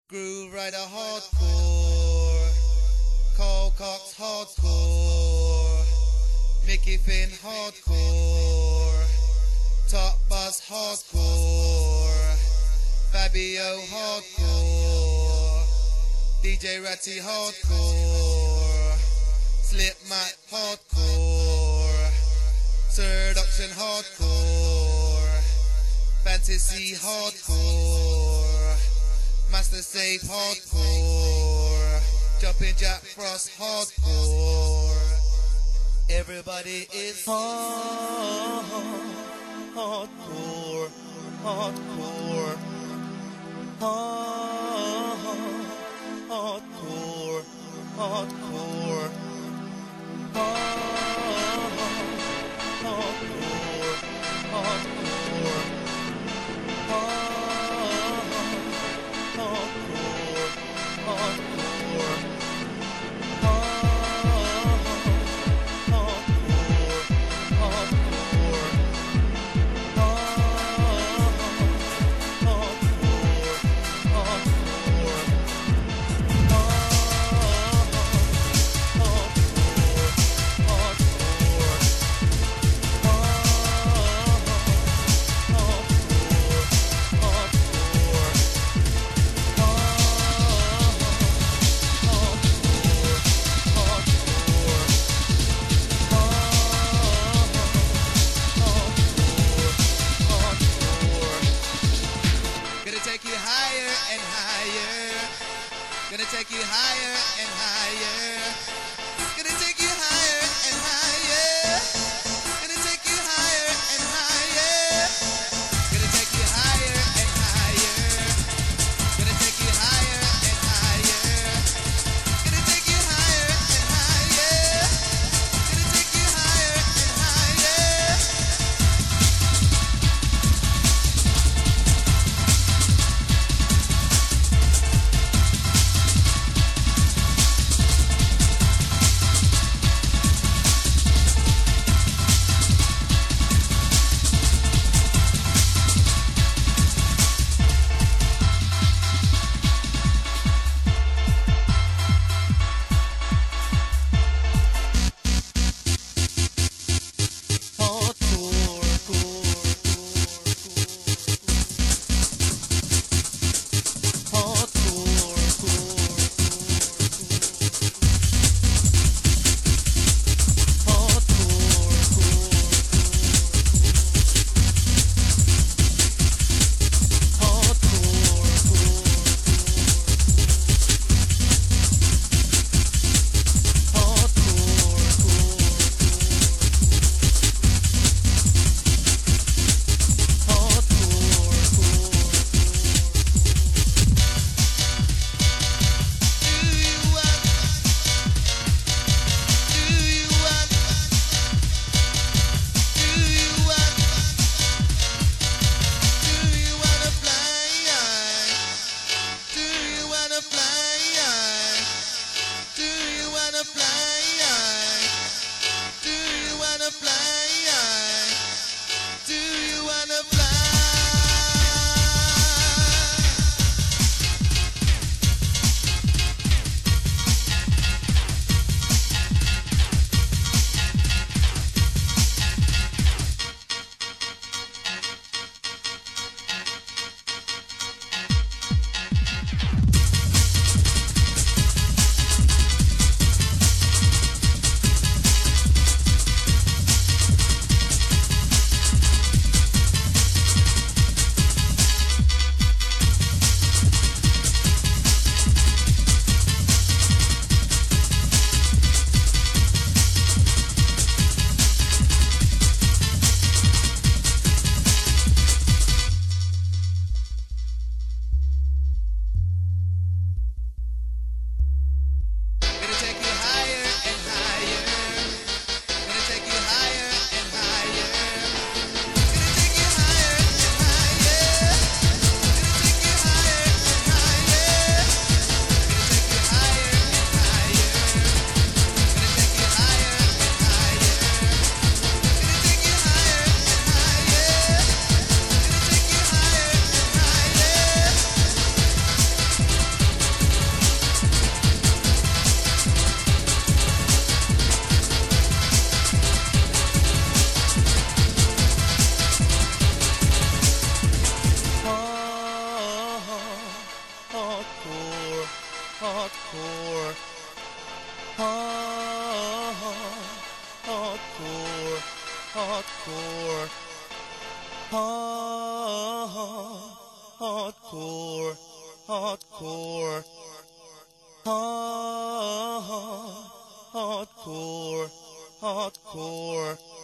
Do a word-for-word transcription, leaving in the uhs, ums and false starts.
Groove Rider hardcore, Carl Cox hardcore, Mickey Finn hardcore, Top Bus hardcore, Fabio hardcore, D J Ratty hardcore, Slipmat hardcore, Seduction hardcore, Fantasy hardcore, Master Safe hardcore, Jumping Jack Frost hardcore. Everybody is hard, hardcore, hardcore, hard, hardcore, hardcore, hard, hardcore, hardcore, hard. Hardcore, hardcore, hardcore, hardcore, Gonna take you higher and higher. Gonna take you higher and higher. Gonna take you higher and higher. Gonna take you higher and higher. Gonna take you higher and higher. Gonna take you higher and higher. Gonna take you higher and higher. hardcore, hardcore, hardcore, hardcore, hardcore, hardcore, hardcore.